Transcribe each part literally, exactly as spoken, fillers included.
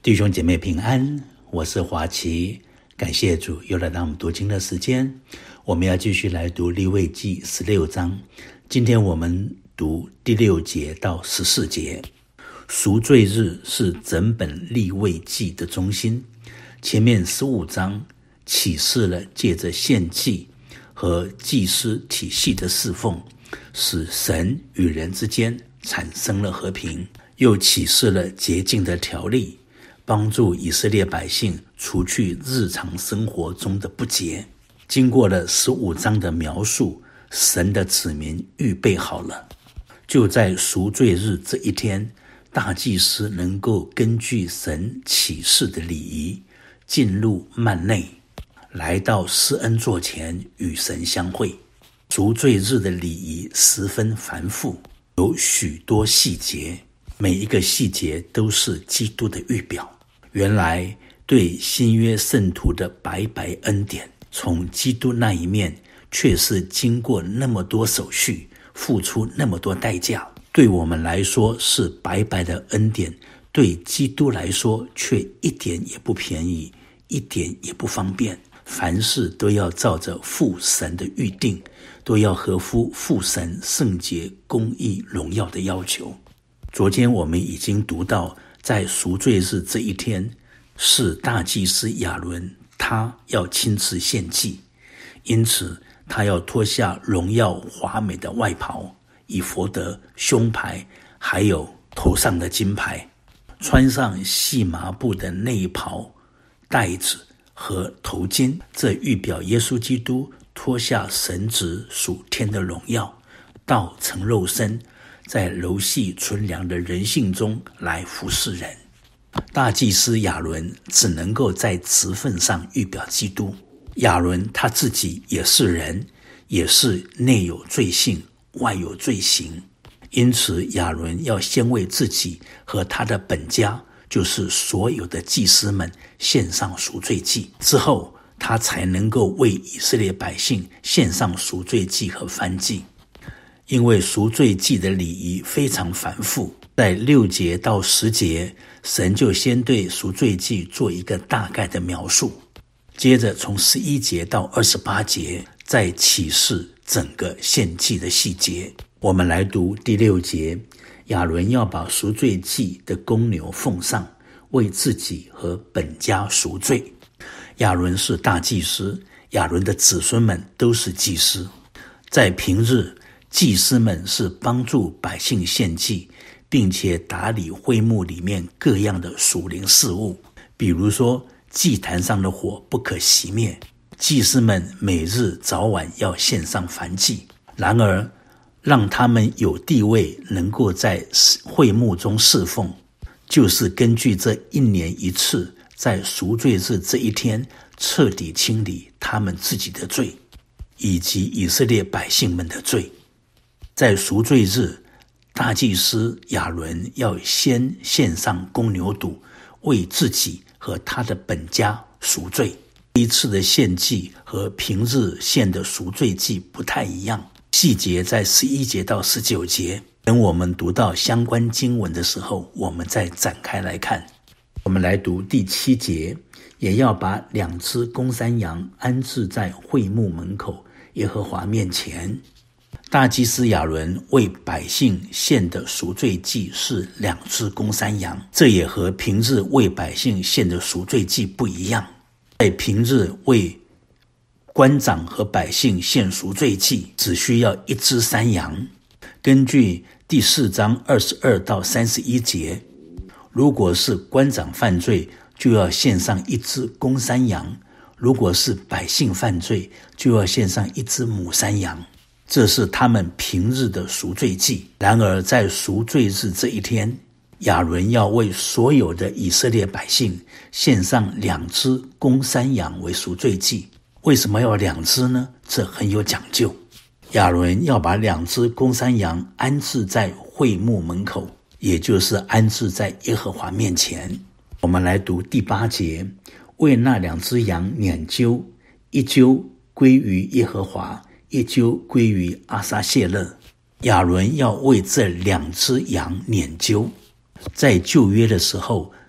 弟兄姐妹平安，我是华奇，感谢主又来到我们读经的时间。我们要继续来读利未记十六章，今天我们读第六节到十四节。赎罪日是整本利未记的中心，前面十五章启示了借着献祭和祭司体系的侍奉，使神与人之间产生了和平，又启示了洁净的条例，帮助以色列百姓除去日常生活中的不洁。经过了十五章的描述，神的子民预备好了。就在赎罪日这一天，大祭司能够根据神启示的礼仪，进入幔内，来到施恩座前与神相会。赎罪日的礼仪十分繁复，有许多细节，每一个细节都是基督的预表。原来对新约圣徒的白白恩典，从基督那一面却是经过那么多手续，付出那么多代价。对我们来说是白白的恩典，对基督来说却一点也不便宜，一点也不方便。凡事都要照着父神的预定，都要合乎父神圣洁、公义、荣耀的要求。昨天我们已经读到，在赎罪日这一天，是大祭司亚伦，他要亲自献祭，因此他要脱下荣耀华美的外袍、以弗得、胸牌，还有头上的金牌，穿上细麻布的内袍、带子和头巾，这预表耶稣基督脱下神子属天的荣耀，道成肉身，在柔细纯良的人性中来服侍人。大祭司亚伦只能够在职分上预表基督。亚伦他自己也是人，也是内有罪性，外有罪行，因此亚伦要先为自己和他的本家，就是所有的祭司们献上赎罪祭，之后他才能够为以色列百姓献上赎罪祭和燔祭。因为赎罪祭的礼仪非常繁复，在六节到十节，神就先对赎罪祭做一个大概的描述，接着从十一节到二十八节再启示整个献祭的细节。我们来读第六节，亚伦要把赎罪祭的公牛奉上，为自己和本家赎罪。亚伦是大祭司，亚伦的子孙们都是祭司。在平日，祭司们是帮助百姓献祭，并且打理会幕里面各样的属灵事务，比如说祭坛上的火不可熄灭，祭司们每日早晚要献上燔祭。然而让他们有地位能够在会幕中侍奉，就是根据这一年一次在赎罪日这一天彻底清理他们自己的罪，以及以色列百姓们的罪。在赎罪日，大祭司亚伦要先献上公牛犊，为自己和他的本家赎罪。第一次的献祭和平日献的赎罪祭不太一样，细节在十一节到十九节，等我们读到相关经文的时候，我们再展开来看。我们来读第七节，也要把两只公山羊安置在会幕门口耶和华面前。大祭司亚伦为百姓献的赎罪祭是两只公山羊，这也和平日为百姓献的赎罪祭不一样。在平日为官长和百姓献赎罪祭，只需要一只山羊。根据第四章二十二到三十一节，如果是官长犯罪，就要献上一只公山羊；如果是百姓犯罪，就要献上一只母山羊。这是他们平日的赎罪祭。然而在赎罪日这一天，亚伦要为所有的以色列百姓献上两只公山羊为赎罪祭。为什么要两只呢？这很有讲究。亚伦要把两只公山羊安置在会幕门口，也就是安置在耶和华面前。我们来读第八节，为那两只羊拈阄，一阄归于耶和华，一阄归于阿撒谢勒。亚伦要为这两只羊拈阄。在旧约的时候，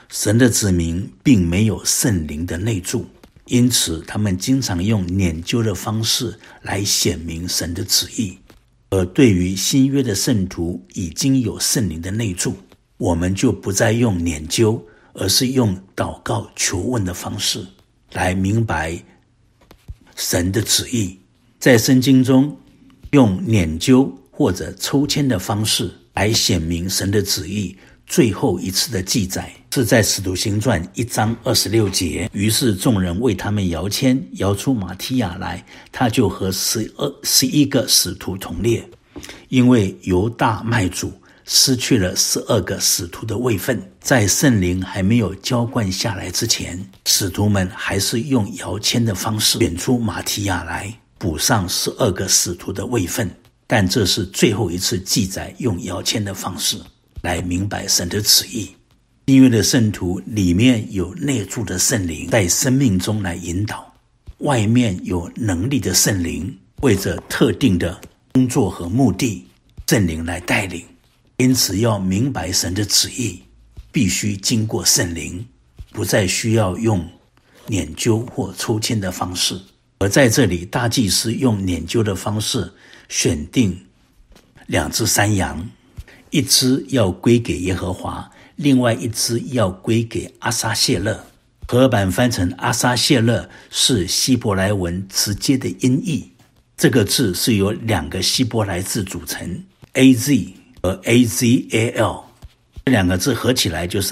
神的子民并没有圣灵的内住，因此他们经常用研究的方式来显明神的旨意。而对于新约的圣徒已经有圣灵的内住，我们就不再用研究，而是用祷告求问的方式来明白神的旨意。在圣经中，用研究或者抽签的方式来显明神的旨意，最后一次的记载是在使徒行传一章二十六节。于是众人为他们摇签，摇出马提亚来，他就和十二十一个使徒同列。因为犹大卖主，失去了十二个使徒的位分，在圣灵还没有浇灌下来之前，使徒们还是用摇签的方式选出马提亚来补上十二个使徒的位分。但这是最后一次记载用摇签的方式来明白神的旨意。新约的圣徒里面有内住的圣灵在生命中来引导，外面有能力的圣灵为着特定的工作和目的，圣灵来带领。因此要明白神的旨意，必须经过圣灵，不再需要用研究或抽签的方式。而在这里，大祭司用研究的方式选定两只山羊，一只要归给耶和华，另外一只要归给阿撒谢勒。和合版翻成阿撒谢勒是希伯来文直接的音译，这个字是由两个希伯来字组成 A Z 和 A Z A L， 这两个字合起来就是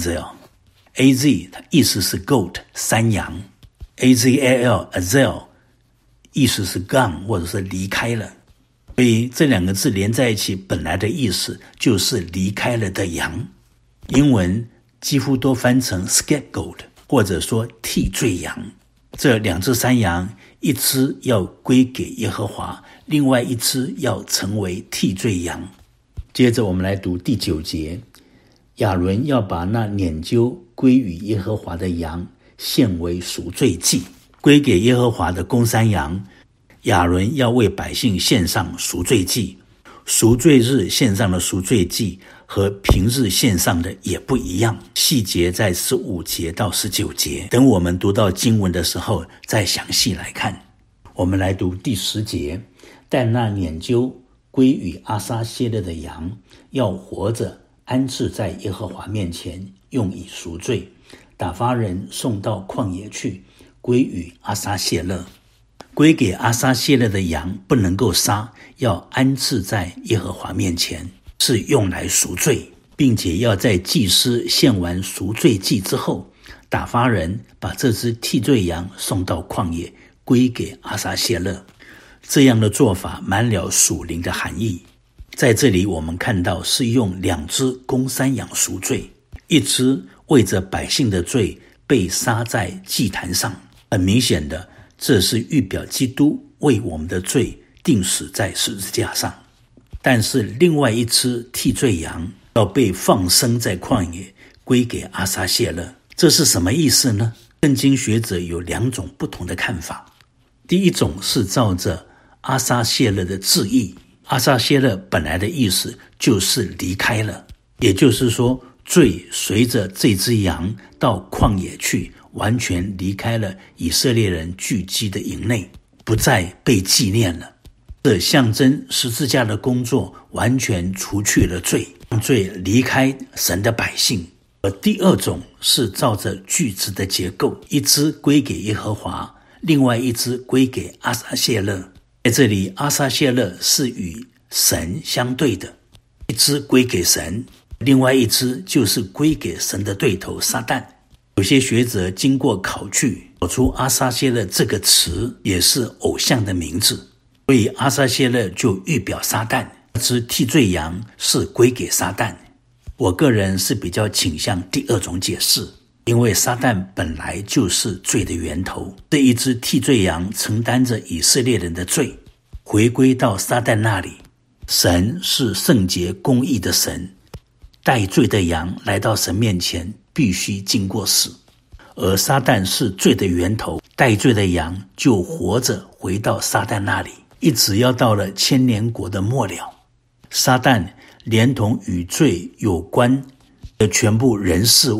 Azazel。A Z 它意思是 goat 山羊， A Z A L Azel 意思是 gone 或者是离开了，所以这两个字连在一起本来的意思就是离开了的羊。英文几乎都翻成 scapegoat 或者说替罪羊。这两只山羊，一只要归给耶和华，另外一只要成为替罪羊。接着我们来读第九节，亚伦要把那拈阄归于耶和华的羊献为赎罪祭。归给耶和华的公山羊，亚伦要为百姓献上赎罪祭。赎罪日献上的赎罪祭和平日献上的也不一样，细节在十五节到十九节，等我们读到经文的时候再详细来看。我们来读第十节，但那拈阄归于阿撒谢勒的羊，要活着安置在耶和华面前，用以赎罪。打发人送到旷野去，归于阿撒谢勒。归给阿撒谢勒的羊不能够杀，要安置在耶和华面前，是用来赎罪，并且要在祭司献完赎罪祭之后，打发人把这只替罪羊送到旷野，归给阿撒谢勒。这样的做法满了属灵的含义。在这里我们看到是用两只公山羊赎罪，一只为着百姓的罪被杀在祭坛上，很明显的，这是预表基督为我们的罪钉死在十字架上。但是另外一只替罪羊要被放生在旷野，归给阿撒谢勒。这是什么意思呢？圣经学者有两种不同的看法。第一种是照着阿撒谢勒的字义，阿撒谢勒本来的意思就是离开了，也就是说罪随着这只羊到旷野去，完全离开了以色列人聚集的营内，不再被纪念了。这象征十字架的工作完全除去了罪，让罪离开神的百姓。而第二种是照着句子的结构，一只归给耶和华，另外一只归给阿撒谢勒。在这里阿撒谢勒是与神相对的，一只归给神，另外一只就是归给神的对头撒旦。有些学者经过考据，找出阿撒谢勒这个词也是偶像的名字，所以阿撒谢勒就预表撒旦，之替罪羊是归给撒旦。我个人是比较倾向第二种解释，因为撒旦本来就是罪的源头，这一只替罪羊承担着以色列人的罪，回归到撒旦那里。神是圣洁公义的神，带罪的羊来到神面前必须经过死，而撒旦是罪的源头，带罪的羊就活着回到撒旦那里，一直要到了千年国的末了。撒旦连同与罪有关的全部人事物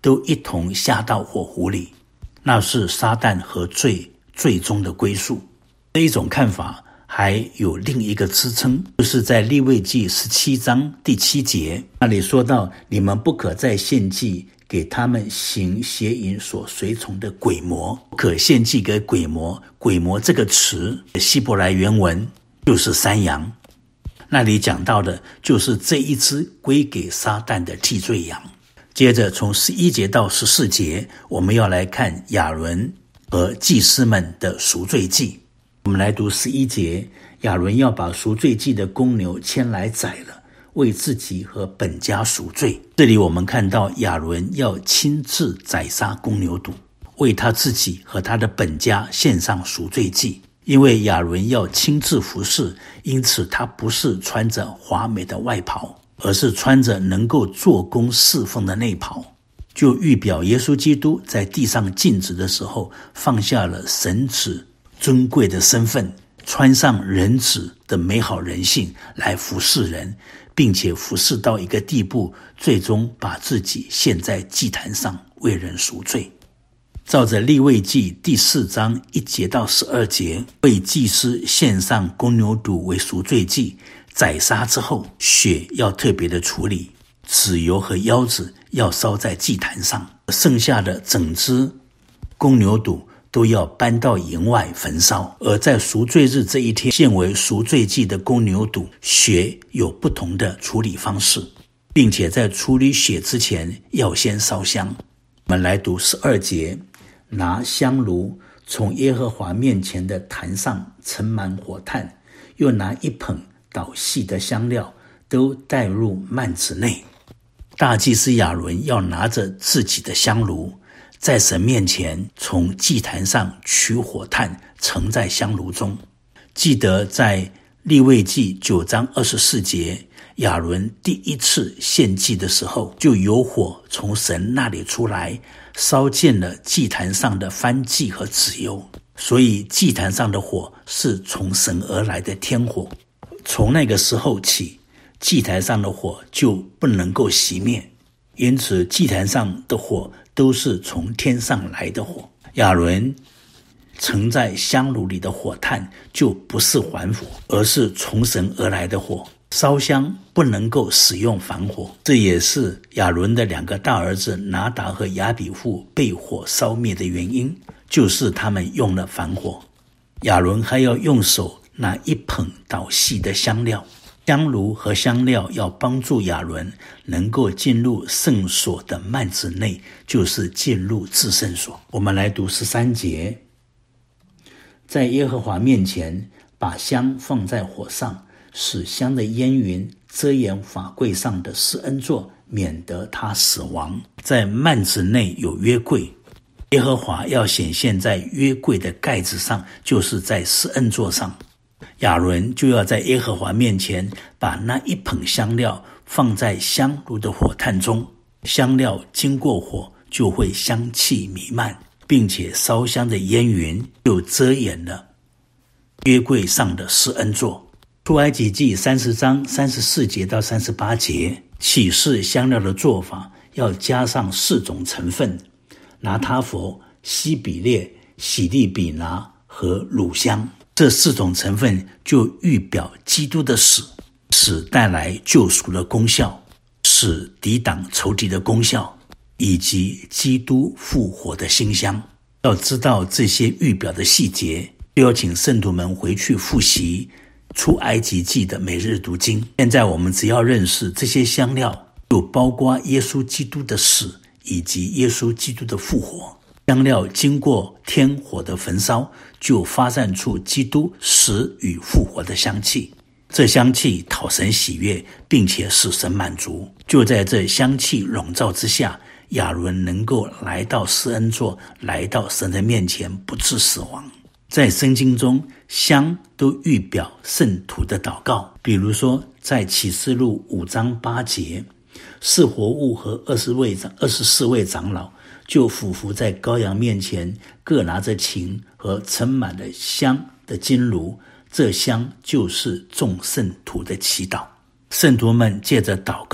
都一同下到火湖里，那是撒旦和罪最终的归宿。这一种看法还有另一个支撑，就是在利未记十七章第七节，那里说到，你们不可再献祭给他们行邪淫所随从的鬼魔，不可献祭给鬼魔。鬼魔这个词希伯来原文就是山羊，那里讲到的就是这一只归给撒旦的替罪羊。接着从十一节到十四节，我们要来看亚伦和祭司们的赎罪祭。我们来读十一节，亚伦要把赎罪祭的公牛牵来宰了，为自己和本家赎罪。这里我们看到亚伦要亲自宰杀公牛犊，为他自己和他的本家献上赎罪祭。因为亚伦要亲自服侍，因此他不是穿着华美的外袍，而是穿着能够做工侍奉的内袍，就预表耶稣基督在地上尽职的时候，放下了神子尊贵的身份，穿上人子的美好人性来服侍人，并且服侍到一个地步，最终把自己献在祭坛上为人赎罪。照着利未记第四章一节到十二节，为祭司献上公牛犊为赎罪祭，宰杀之后，血要特别的处理，脂油和腰子要烧在祭坛上，剩下的整只公牛犊都要搬到营外焚烧。而在赎罪日这一天，献为赎罪祭的公牛犊，血有不同的处理方式，并且在处理血之前要先烧香。我们来读十二节，拿香炉从耶和华面前的坛上盛满火炭，又拿一捧捣细的香料，都带入幔子内。大祭司亚伦要拿着自己的香炉，在神面前从祭坛上取火炭，盛在香炉中。记得在利未记九章二十四节，亚伦第一次献祭的时候，就有火从神那里出来，烧尽了祭坛上的燔祭和脂油。所以祭坛上的火是从神而来的天火，从那个时候起，祭坛上的火就不能够熄灭，因此祭坛上的火都是从天上来的火。亚伦盛在香炉里的火炭就不是还火，而是从神而来的火。烧香不能够使用凡火，这也是亚伦的两个大儿子拿达和亚比户被火烧灭的原因，就是他们用了凡火。亚伦还要用手拿一捧捣细的香料，香炉和香料要帮助亚伦能够进入圣所的幔子内，就是进入至圣所。我们来读十三节，在耶和华面前把香放在火上，使香的烟云遮掩法柜上的施恩座，免得他死亡。在幔子内有约柜，耶和华要显现在约柜的盖子上，就是在施恩座上。亚伦就要在耶和华面前把那一捧香料放在香炉的火炭中，香料经过火就会香气弥漫，并且烧香的烟云就遮掩了约柜上的施恩座。出埃及记三十章三十四节到三十八节，启示香料的做法要加上四种成分：拿他佛、西比列、喜利比拿和乳香。这四种成分就预表基督的死，死带来救赎的功效，死抵挡仇敌的功效，以及基督复活的馨香。要知道这些预表的细节，就要请圣徒们回去复习出埃及记的每日读经。现在我们只要认识这些香料，就包括耶稣基督的死以及耶稣基督的复活。香料经过天火的焚烧，就发散出基督死与复活的香气。这香气讨神喜悦，并且使神满足。就在这香气笼罩之下，亚伦能够来到施恩座，来到神的面前，不致死亡。在圣经中，香都预表圣徒的祷告。比如说在启示录五章八节，四活物和二十位长二十四位长老就俯伏在羔羊面前，各拿着琴和盛满了香的金炉，这香就是众圣徒的祈祷。圣徒们借着祷告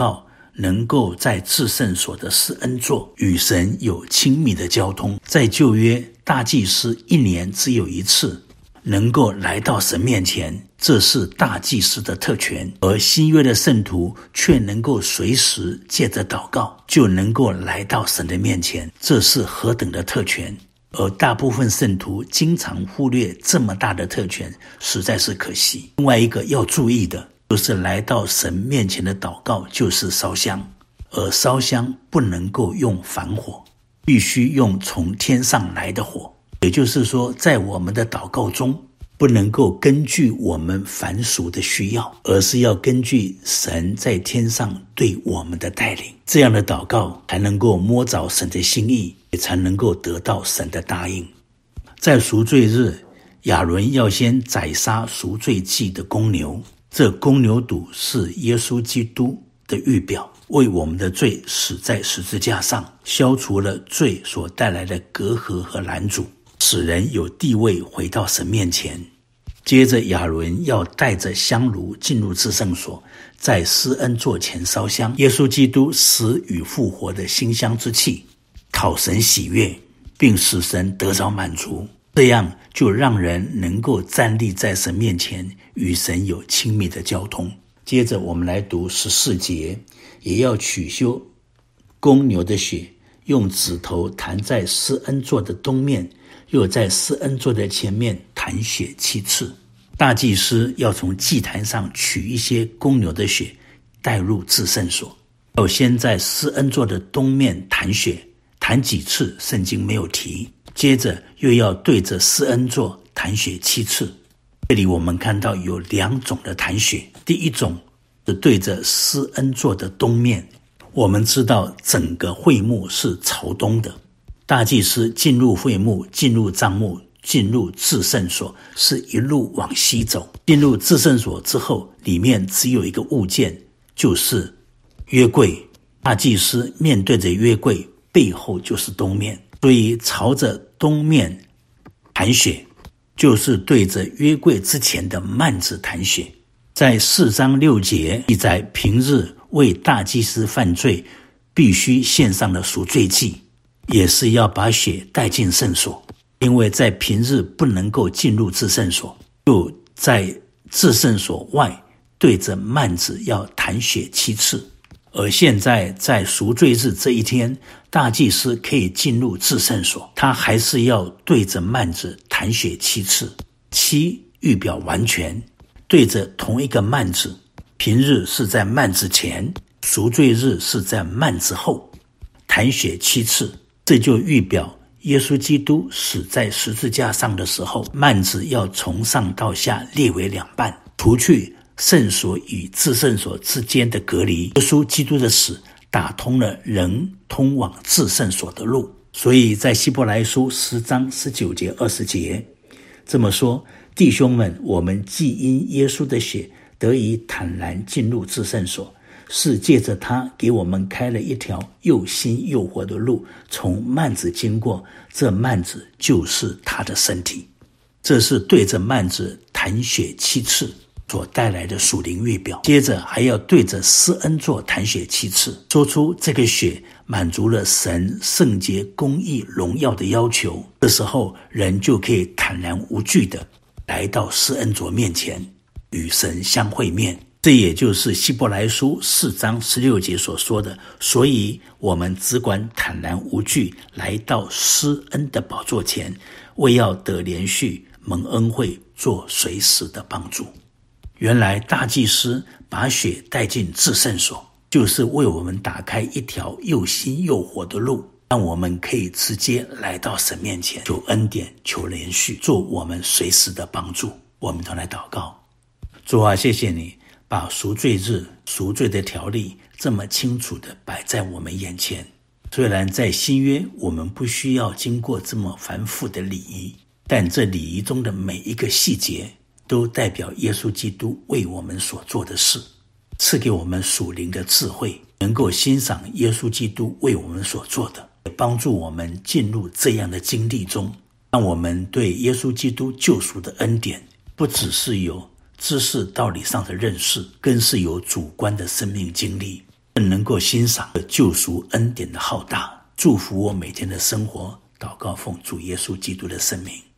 能够在至圣所的施恩座与神有亲密的交通。在旧约，大祭司一年只有一次能够来到神面前，这是大祭司的特权，而新约的圣徒却能够随时借着祷告就能够来到神的面前，这是何等的特权。而大部分圣徒经常忽略这么大的特权，实在是可惜。另外一个要注意的就是来到神面前的祷告就是烧香，而烧香不能够用凡火，必须用从天上来的火。也就是说，在我们的祷告中不能够根据我们凡俗的需要，而是要根据神在天上对我们的带领，这样的祷告才能够摸着神的心意，也才能够得到神的答应。在赎罪日，亚伦要先宰杀赎罪祭的公牛，这公牛犊是耶稣基督的预表，为我们的罪死在十字架上，消除了罪所带来的隔阂和拦阻，使人有地位回到神面前。接着亚伦要带着香炉进入至圣所，在施恩座前烧香，耶稣基督死与复活的馨香之气，讨神喜悦，并使神得着满足，这样就让人能够站立在神面前，与神有亲密的交通。接着我们来读十四节，也要取修公牛的血，用指头弹在施恩座的东面，又在施恩座的前面弹血七次。大祭司要从祭坛上取一些公牛的血，带入至圣所，要先在施恩座的东面弹血，弹几次圣经没有提，接着又要对着施恩座弹血七次。这里我们看到有两种的弹血，第一种是对着施恩座的东面。我们知道整个会幕是朝东的，大祭司进入会幕，进入帐幕，进入至圣所，是一路往西走。进入至圣所之后，里面只有一个物件，就是约柜。大祭司面对着约柜，背后就是东面，所以朝着东面弹血，就是对着约柜之前的幔子弹血。在四章六节记载，平日为大祭司犯罪必须献上的赎罪祭，也是要把血带进圣所，因为在平日不能够进入至圣所，就在至圣所外对着幔子要弹血七次。而现在在赎罪日这一天，大祭司可以进入至圣所，他还是要对着幔子弹血七次。七预表完全，对着同一个幔子，平日是在幔子前，赎罪日是在幔子后，弹血七次。这就预表耶稣基督死在十字架上的时候，幔子要从上到下裂为两半，除去圣所与至圣所之间的隔离。耶稣基督的死打通了人通往至圣所的路。所以在希伯来书十章十九节二十节这么说，弟兄们，我们既因耶稣的血得以坦然进入至圣所，是借着他给我们开了一条又新又活的路，从幔子经过，这幔子就是他的身体。这是对着幔子弹血七次所带来的属灵预表。接着还要对着施恩座弹血七次，说出这个血满足了神圣洁公义荣耀的要求。这时候人就可以坦然无惧的来到施恩座面前，与神相会面。这也就是希伯来书四章十六节所说的，所以我们只管坦然无惧来到施恩的宝座前，为要得连续蒙恩惠，做随时的帮助。原来大祭司把血带进至圣所，就是为我们打开一条又新又活的路，让我们可以直接来到神面前，求恩典，求连续，做我们随时的帮助。我们都来祷告。主啊，谢谢你把赎罪日赎罪的条例这么清楚地摆在我们眼前。虽然在新约我们不需要经过这么繁复的礼仪，但这礼仪中的每一个细节都代表耶稣基督为我们所做的事，赐给我们属灵的智慧，能够欣赏耶稣基督为我们所做的，也帮助我们进入这样的经历中，让我们对耶稣基督救赎的恩典不只是有知识道理上的认识，更是有主观的生命经历。 更能够欣赏救赎恩典的浩大。祝福我每天的生活，祷告奉主耶稣基督的圣名。